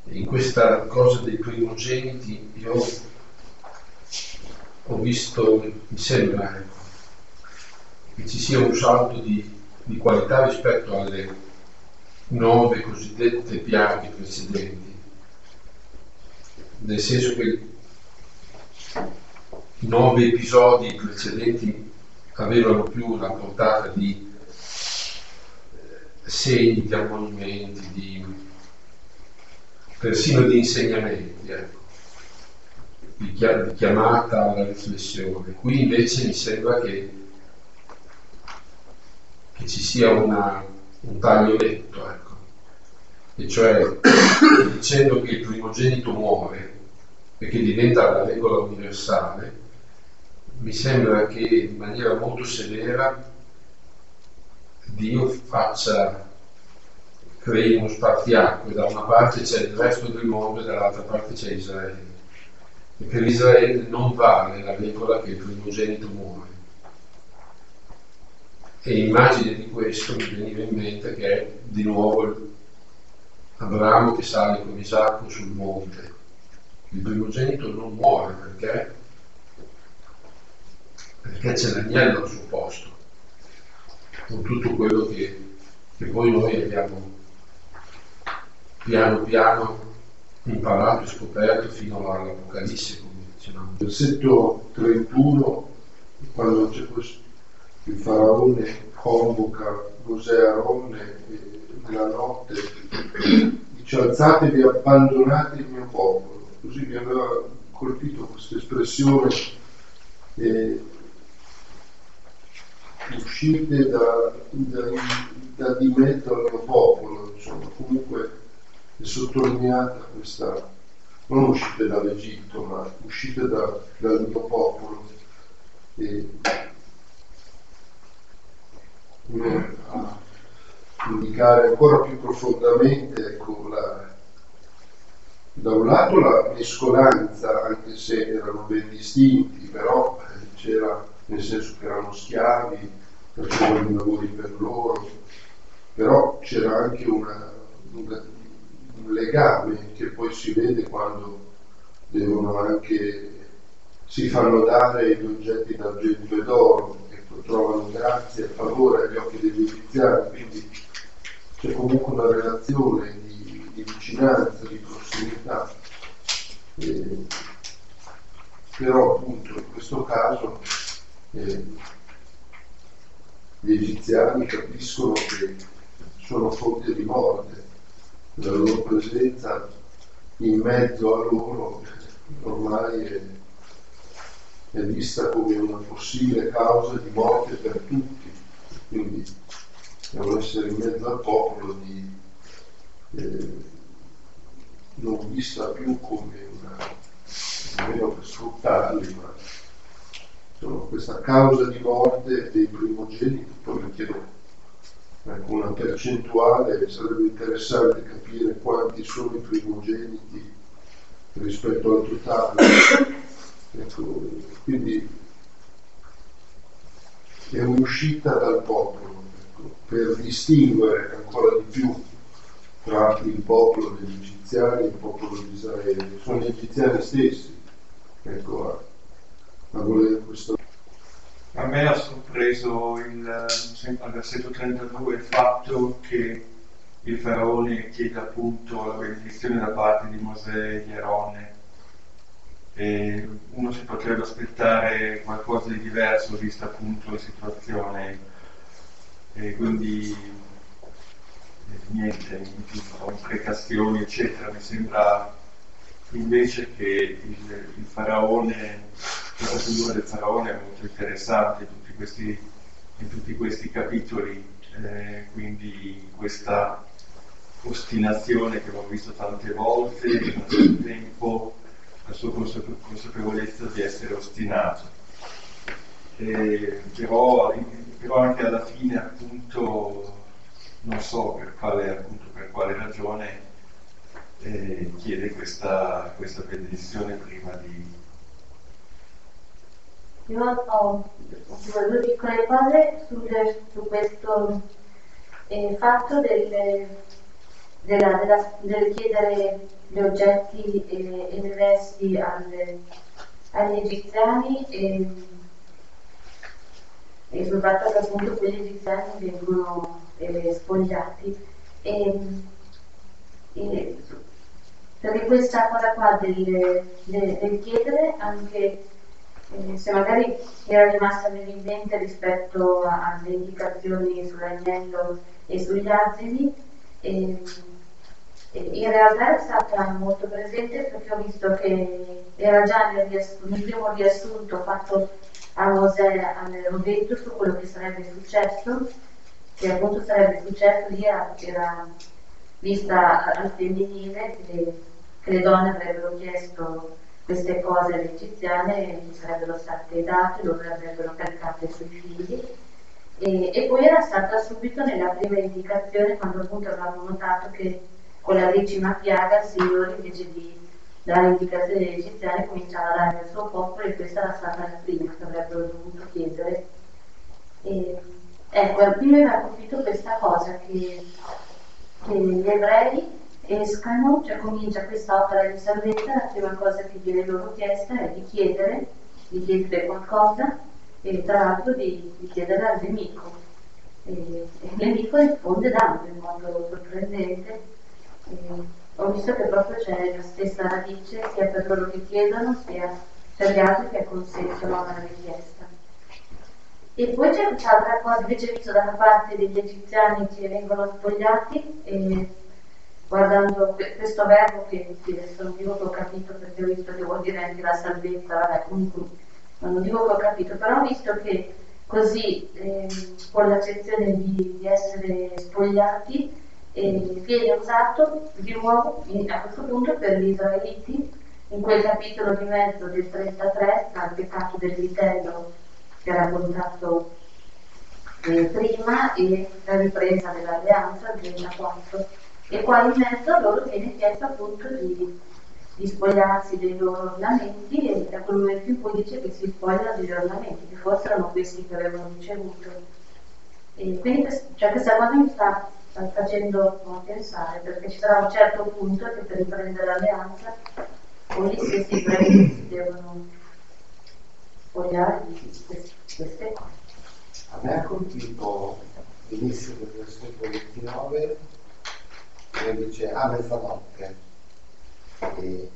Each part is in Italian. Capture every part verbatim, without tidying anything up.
In questa cosa dei primogeniti io ho visto, mi sembra, ecco, che ci sia un salto di, di qualità rispetto alle nove cosiddette piaghe precedenti, nel senso che i nove episodi precedenti avevano più la portata di segni, di ammonimenti, di, persino di insegnamenti, ecco, di, di chiamata alla riflessione. Qui invece mi sembra che, che ci sia una, un taglio netto, ecco, e cioè dicendo che il primogenito muore e che diventa la regola universale, mi sembra che in maniera molto severa Dio faccia, crei uno spartiacque, da una parte c'è il resto del mondo e dall'altra parte c'è Israele. E per Israele non vale la regola che il primogenito muore. E immagine di questo mi veniva in mente che è di nuovo Abramo che sale con Isacco sul monte. Il primogenito non muore perché? Perché c'è l'agnello al suo posto, con tutto quello che, che poi noi abbiamo piano piano imparato e scoperto fino all'Apocalisse, come dicevamo. Versetto trentuno, quando c'è questo, il faraone convoca Mosè e Aronne nella notte, dice: alzatevi, abbandonate il mio popolo. Così mi aveva colpito questa espressione, eh, uscite da, da, da di mezzo al mio popolo, insomma, comunque è sottolineata questa, non uscite dall'Egitto, ma uscite da, dal mio popolo. E, a indicare ancora più profondamente, ecco, la, da un lato la mescolanza, anche se erano ben distinti, però c'era, nel senso che erano schiavi, facevano i lavori per loro, però c'era anche una, una, un legame che poi si vede quando devono anche, si fanno dare gli oggetti d'argento e d'oro, ecco, trovano grazia e favore agli occhi degli egiziani, quindi c'è comunque una relazione di, di vicinanza, di prossimità. Eh, però appunto in questo caso eh, gli egiziani capiscono che sono fonte di morte, la loro presenza in mezzo a loro ormai è, è vista come una possibile causa di morte per tutti, quindi devono essere in mezzo al popolo di, eh, non vista più come una, nemmeno per sfruttarli, ma sono questa causa di morte dei primogeniti. Poi mi chiedo, ecco, una percentuale, sarebbe interessante capire quanti sono i primogeniti rispetto al totale. Ecco, quindi è un'uscita dal popolo, ecco, per distinguere ancora di più tra il popolo degli egiziani e il popolo di Israele. Sono gli egiziani stessi, ecco, a, a volere questo. A me ha sorpreso il, sempre al versetto trentadue il fatto che il faraone chiede appunto la benedizione da parte di Mosè e di Aronne. E uno si potrebbe aspettare qualcosa di diverso vista appunto la situazione, e quindi eh, niente, imprecazioni eccetera. Mi sembra invece che il, il faraone, questa figura del faraone è molto interessante in tutti questi, in tutti questi capitoli, eh, quindi questa ostinazione che abbiamo visto tante volte, nel stesso tempo la sua consapevolezza di essere ostinato. E però, però anche alla fine appunto non so per quale, appunto, per quale ragione eh, chiede questa, questa benedizione prima di... Io ho due piccole cose su, su questo eh, fatto del, della, della, del chiedere gli oggetti e, e le vesti alle, agli egiziani e, e sul fatto che appunto quegli egiziani vengono eh, spogliati e, e, perché questa cosa qua del, del, del chiedere anche eh, se magari era rimasta nell'ambiente rispetto a- alle indicazioni sull'agnello e sugli asini, e, e in realtà è stata molto presente perché ho visto che era già nel, riass- nel primo riassunto fatto a Mosè avevo detto su quello che sarebbe successo, che appunto sarebbe successo lì era, era vista al femminile che le, che le donne avrebbero chiesto queste cose alle egiziane e gli sarebbero state date, loro le avrebbero caricate sui figli. E, e poi era stata subito nella prima indicazione quando appunto avevamo notato che con la decima piaga il Signore invece di dare indicazioni agli egiziani cominciava a dare al suo popolo e questa era stata la prima che avrebbero dovuto chiedere. E, ecco, al primo mi ha colpito questa cosa che, che gli ebrei escano, cioè comincia questa opera di salvezza, la prima cosa che viene loro chiesta è di chiedere, di chiedere qualcosa e tra l'altro di, di chiedere al nemico. E, e il nemico risponde dando in modo sorprendente. E ho visto che proprio c'è la stessa radice sia per loro che chiedono sia per gli altri che consentono alla richiesta. E poi c'è quest'altra cosa invece visto dalla parte degli egiziani che vengono spogliati e guardando questo verbo che adesso non dico che ho capito perché ho visto che vuol dire anche la salvezza, vabbè comunque non dico che ho capito, però ho visto che così eh, con l'accezione di, di essere spogliati eh, viene usato di nuovo in, a questo punto per gli israeliti in quel capitolo di mezzo del trentatré al peccato del vitello che era raccontato eh, prima e la ripresa dell'alleanza del trentaquattro e qua in mezzo loro viene chiesto appunto di, di spogliarsi dei loro ornamenti e da quel momento in cui dice che si spogliano degli ornamenti che forse erano questi che avevano ricevuto e quindi cioè, questa cosa mi sta facendo pensare perché ci sarà un certo punto che per riprendere l'alleanza poi gli stessi ebrei si devono spogliare di queste, queste cose. A me ha colpito l'inizio del versetto ventinove che dice a mezzanotte e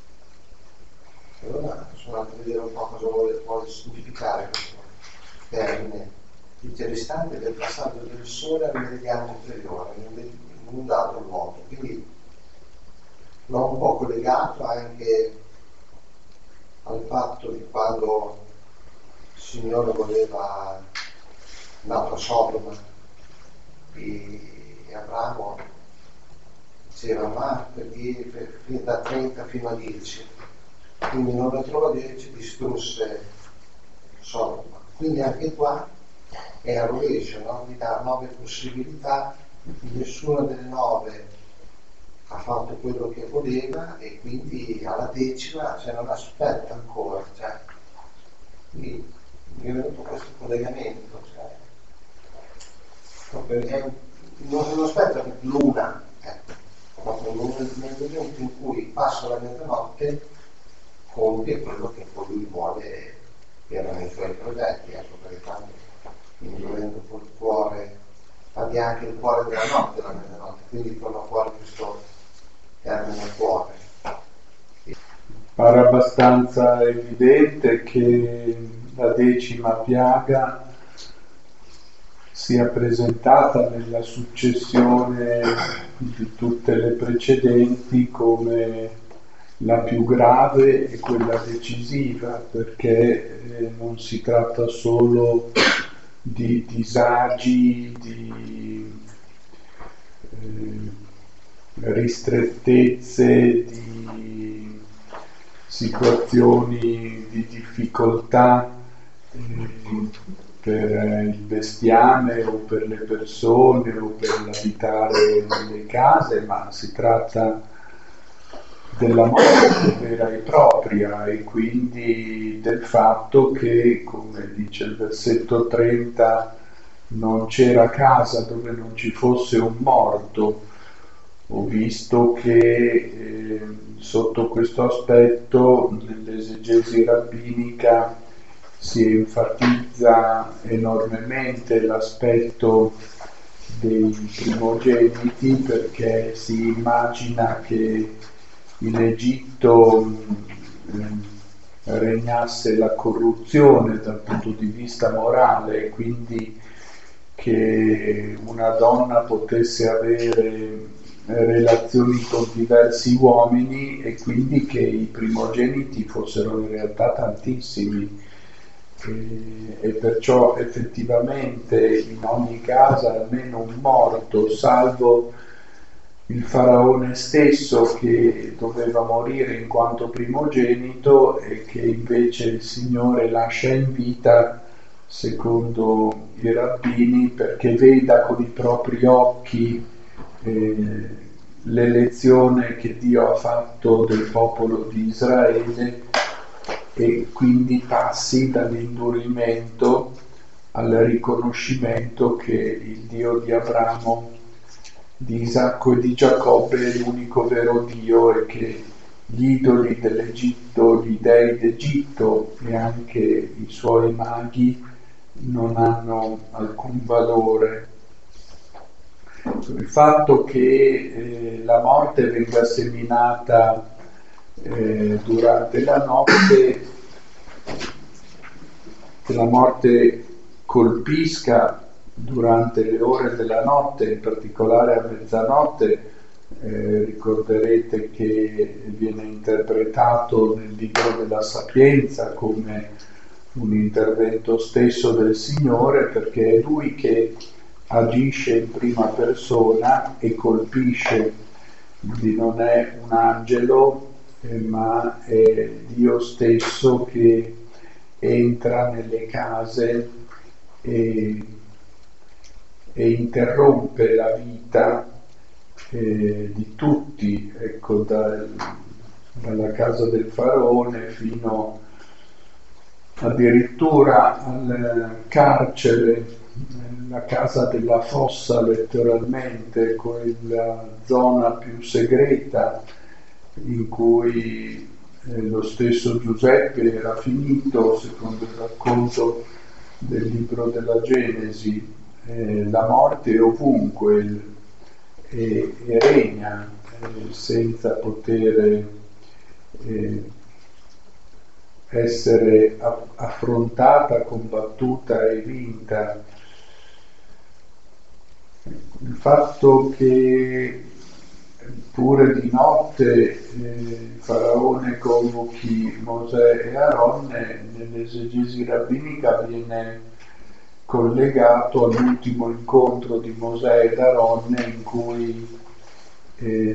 allora sono andato a vedere un po' cosa vuole, vuole significare questo termine. Dice l'istante del passaggio del sole al meridiano inferiore in un dato luogo, quindi l'ho un po' collegato anche al fatto di quando il Signore voleva nato a Sodoma e Abramo diceva ma perché per, per, da trenta fino a dieci, quindi non lo trova dieci, distrusse Sodoma, quindi anche qua è a rovescio, no? Mi dà nove possibilità, nessuna delle nove ha fatto quello che voleva e quindi alla decima cioè, non aspetta ancora, cioè, quindi mi è venuto questo collegamento, cioè, proprio è, non, non aspetta l'una, ecco, proprio nel, nel momento in cui passa la mezzanotte compie quello che poi lui vuole che erano i suoi progetti, ecco, perché tanto indurendo col cuore, abbia anche il cuore della notte, la mezzanotte, quindi torna fuori questo termine cuore. Pare abbastanza evidente che la decima piaga sia presentata nella successione di tutte le precedenti come la più grave e quella decisiva, perché eh, non si tratta solo di disagi, di eh, ristrettezze, di situazioni di difficoltà eh, per il bestiame o per le persone o per l'abitare nelle case, ma si tratta della morte vera e propria e quindi del fatto che, come dice il versetto trenta, non c'era casa dove non ci fosse un morto ho visto che eh, sotto questo aspetto nell'esegesi rabbinica si enfatizza enormemente l'aspetto dei primogeniti, perché si immagina che in Egitto mh, regnasse la corruzione dal punto di vista morale, quindi che una donna potesse avere relazioni con diversi uomini e quindi che i primogeniti fossero in realtà tantissimi. E, e perciò effettivamente in ogni casa almeno un morto, salvo il faraone stesso che doveva morire in quanto primogenito e che invece il Signore lascia in vita secondo i rabbini perché veda con i propri occhi eh, l'elezione che Dio ha fatto del popolo di Israele e quindi passi dall'indurimento al riconoscimento che il Dio di Abramo, di Isacco e di Giacobbe è l'unico vero Dio e che gli idoli dell'Egitto, gli dei d'Egitto e anche i suoi maghi non hanno alcun valore. Il fatto che eh, la morte venga seminata eh, durante la notte, che la morte colpisca durante le ore della notte, in particolare a mezzanotte, eh, ricorderete che viene interpretato nel libro della Sapienza come un intervento stesso del Signore, perché è Lui che agisce in prima persona e colpisce, quindi non è un angelo, eh, ma è Dio stesso che entra nelle case e, e interrompe la vita eh, di tutti, ecco, dal, dalla casa del faraone fino addirittura al carcere, la casa della fossa letteralmente, quella zona più segreta in cui eh, lo stesso Giuseppe era finito, secondo il racconto del libro della Genesi. Eh, la morte è ovunque e, e regna eh, senza poter eh, essere affrontata, combattuta e vinta. Il fatto che pure di notte eh, il faraone convochi Mosè e Aronne nell'esegesi rabbinica viene collegato all'ultimo incontro di Mosè ed Aronne in cui eh,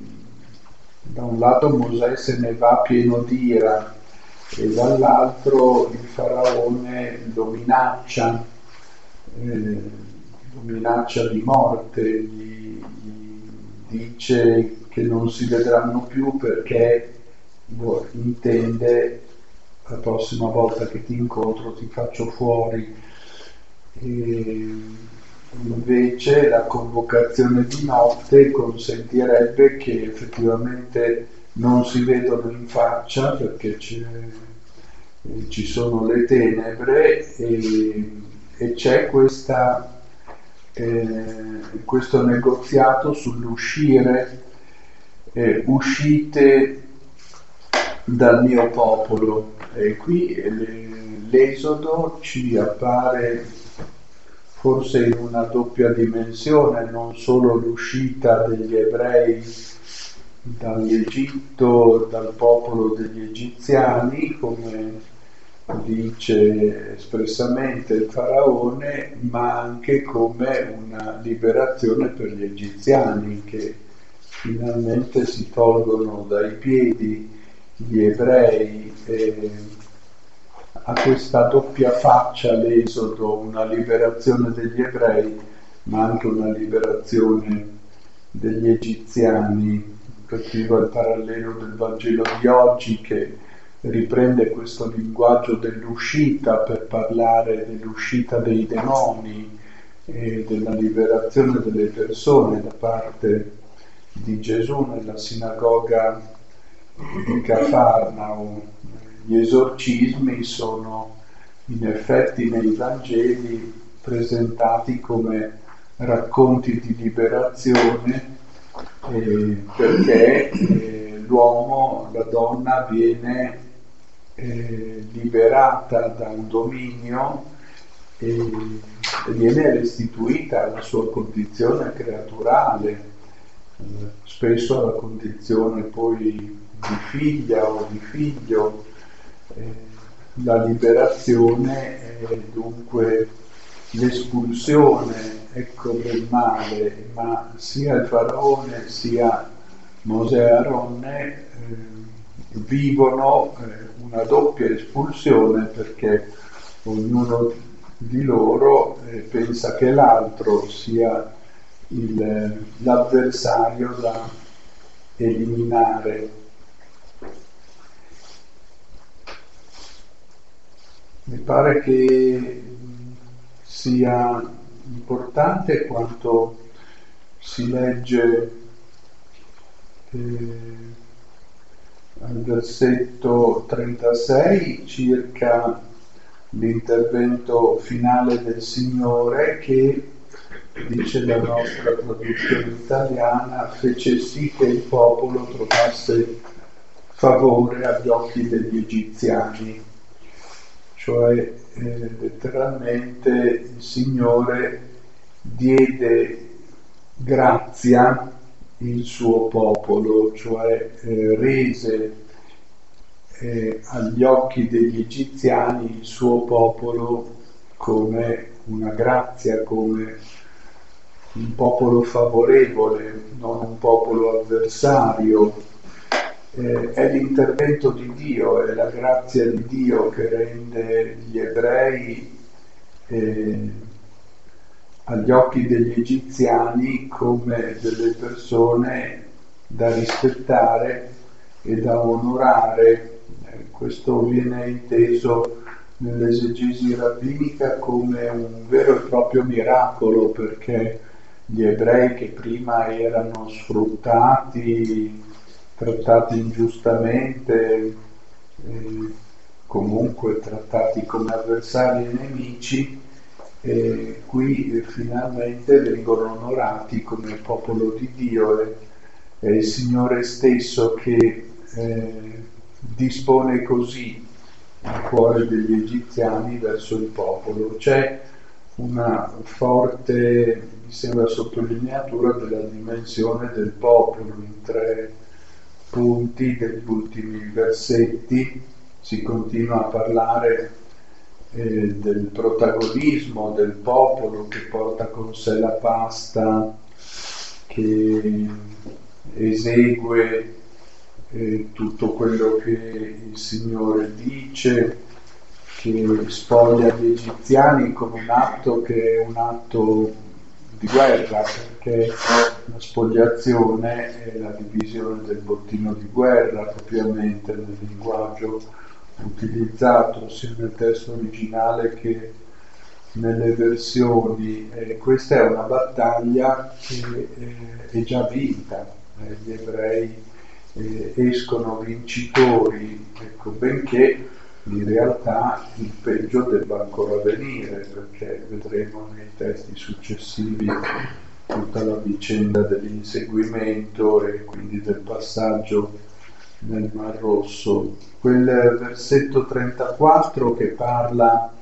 da un lato Mosè se ne va pieno di ira e dall'altro il faraone lo minaccia, eh, lo minaccia di morte, gli, gli dice che non si vedranno più perché boh, intende la prossima volta che ti incontro ti faccio fuori. E invece la convocazione di notte consentirebbe che effettivamente non si vedono in faccia perché c'è, eh, ci sono le tenebre e, e c'è questa, eh, questo negoziato sull'uscire, eh, uscite dal mio popolo. E qui l'Esodo ci appare forse in una doppia dimensione, non solo l'uscita degli ebrei dall'Egitto, dal popolo degli egiziani, come dice espressamente il faraone, ma anche come una liberazione per gli egiziani che finalmente si tolgono dai piedi gli ebrei. E ha questa doppia faccia l'Esodo, una liberazione degli ebrei ma anche una liberazione degli egiziani. Capiva il parallelo del Vangelo di oggi che riprende questo linguaggio dell'uscita per parlare dell'uscita dei demoni e della liberazione delle persone da parte di Gesù nella sinagoga di Cafarnao. Gli esorcismi sono in effetti nei Vangeli presentati come racconti di liberazione, eh, perché eh, l'uomo, la donna viene eh, liberata da un dominio e, e viene restituita alla sua condizione creaturale, eh, spesso alla condizione poi di figlia o di figlio. Eh, la liberazione è dunque l'espulsione, ecco, del male, ma sia il faraone sia Mosè e Aronne eh, vivono eh, una doppia espulsione, perché ognuno di loro eh, pensa che l'altro sia il, l'avversario da eliminare. Mi pare che sia importante quanto si legge eh, al versetto trentasei circa l'intervento finale del Signore, che, dice la nostra traduzione italiana, fece sì che il popolo trovasse favore agli occhi degli egiziani. Cioè eh, letteralmente il Signore diede grazia il suo popolo, cioè eh, rese eh, agli occhi degli egiziani il suo popolo come una grazia, come un popolo favorevole, non un popolo avversario. Eh, è l'intervento di Dio, è la grazia di Dio che rende gli ebrei eh, agli occhi degli egiziani come delle persone da rispettare e da onorare. Eh, questo viene inteso nell'esegesi rabbinica come un vero e proprio miracolo, perché gli ebrei, che prima erano sfruttati, trattati ingiustamente, eh, comunque trattati come avversari e nemici, e qui eh, finalmente vengono onorati come popolo di Dio. E è il Signore stesso che eh, dispone così il cuore degli egiziani verso il popolo. C'è una forte, mi sembra, sottolineatura della dimensione del popolo in tre punti degli ultimi versetti. Si continua a parlare eh, del protagonismo del popolo che porta con sé la pasta, che esegue eh, tutto quello che il Signore dice, che spoglia gli egiziani come un atto che è un atto di guerra, perché la spoliazione è la divisione del bottino di guerra, propriamente nel linguaggio utilizzato sia nel testo originale che nelle versioni. E questa è una battaglia che eh, è già vinta. Eh, gli ebrei eh, escono vincitori, ecco, benché in realtà il peggio debba ancora venire, perché vedremo nei testi successivi tutta la vicenda dell'inseguimento e quindi del passaggio nel Mar Rosso. Quel versetto trentaquattro che parla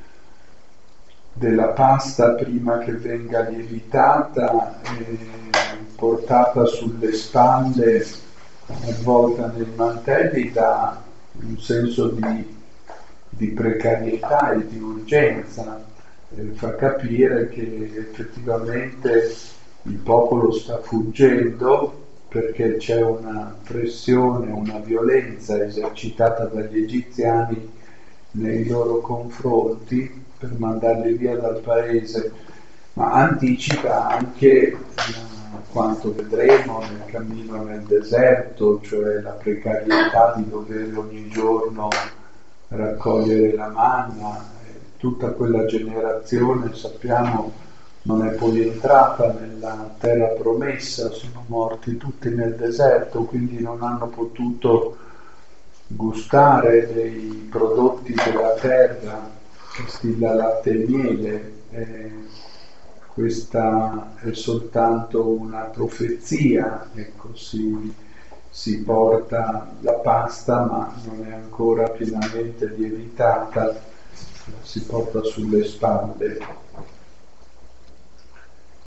della pasta prima che venga lievitata, eh, portata sulle spalle, avvolta nei mantelli, dà un senso di di precarietà e di urgenza, eh, fa capire che effettivamente il popolo sta fuggendo perché c'è una pressione, una violenza esercitata dagli egiziani nei loro confronti per mandarli via dal paese, ma anticipa anche eh, quanto vedremo nel cammino nel deserto, cioè la precarietà di dover ogni giorno raccogliere la manna. Tutta quella generazione, sappiamo, non è poi entrata nella terra promessa, sono morti tutti nel deserto, quindi non hanno potuto gustare dei prodotti della terra che stilla latte e miele. Eh, questa è soltanto una profezia, ecco, si, si porta la pasta ma non è ancora pienamente lievitata, si porta sulle spalle.